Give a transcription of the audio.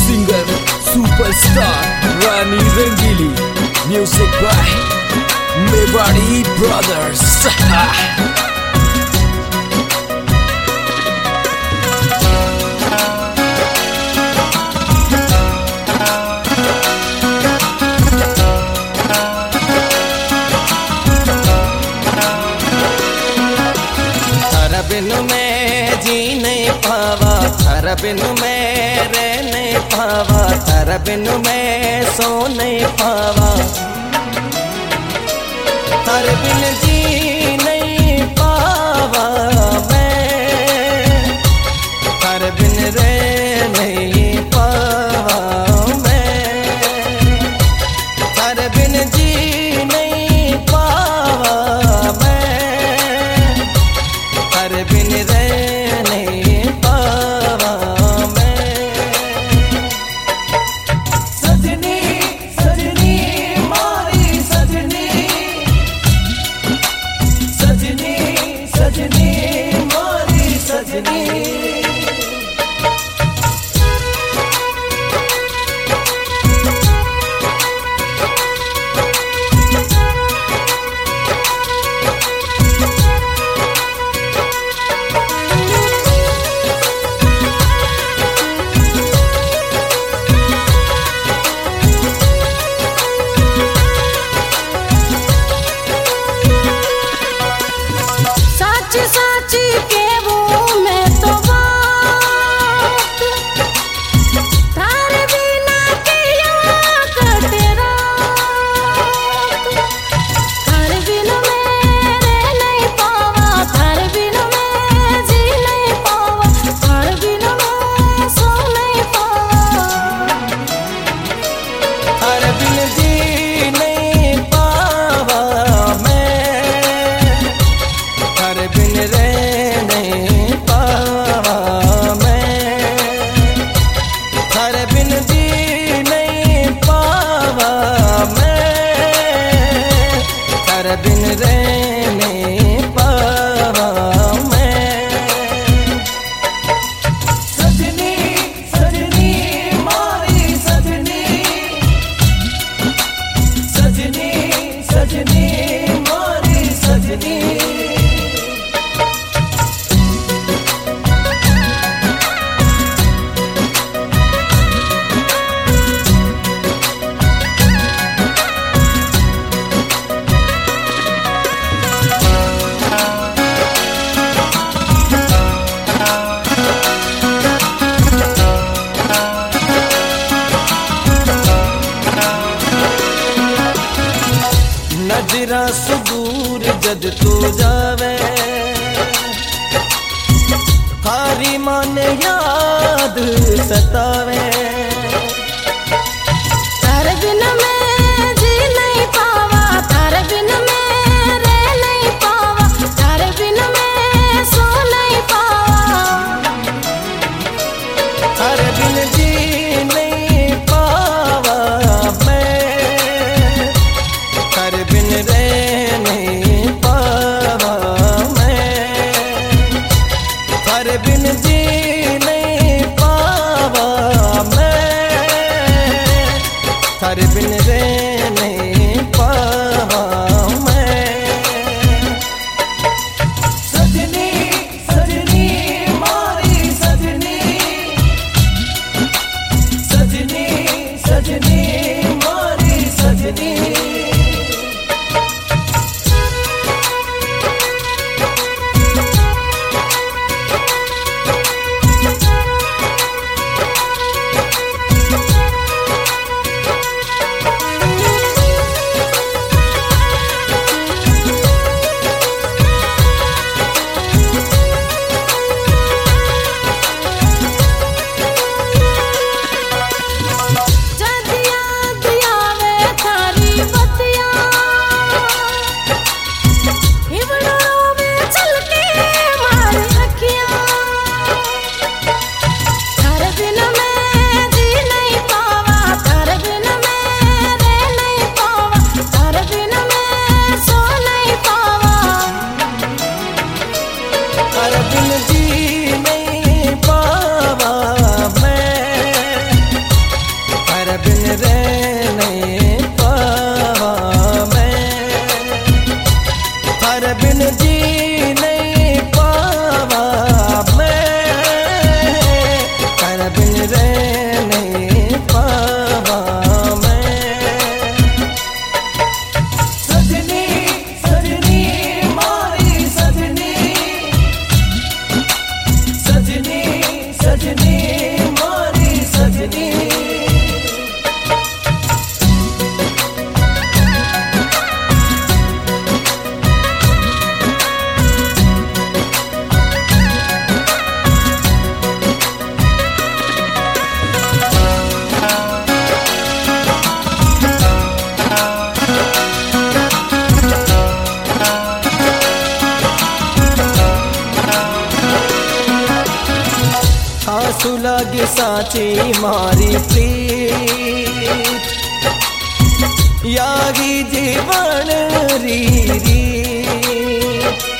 singer superstar Rani Rangili, music by Mewari Brothers. बिन मैं जी नहीं पावा, थारा बिन मैं रह नहीं पावा, थारा बिन मैं सो नहीं पावा, थारे बिन जी नहीं पावा मैं, थारे बिन रह नहीं पावा मैं, थारे बिन जी नहीं पावा मैं, थारे बिन रह नहीं पावा मैं। सजनी सजनी मारी सजनी, सजनी सजनी मारी सजनी, बिन रह नहीं पावा मैं। सजनी सजनी मारी सजनी, सजनी सजनी मारी सजनी, नजरा सुदूर जद तू जावे, थारी मन याद सतावे, थारे बिन मैं जी नहीं पावा, थारे बिन मैं रह नहीं पावा, थारे बिन मैं सो नहीं पावा, थारे बिन जी नहीं पावा मैं, थारे बिन रह नहीं पावा मैं, थारे बिन जी नहीं पावा मैं, थारे बिन रह नहीं पावा मैं। सजनी सजनी मारी सजनी, सजनी सजनी मारी सजनी, सजनी सजनी मारी सजनी आंसू लागे साची मारी प्रीत यागी जीवन री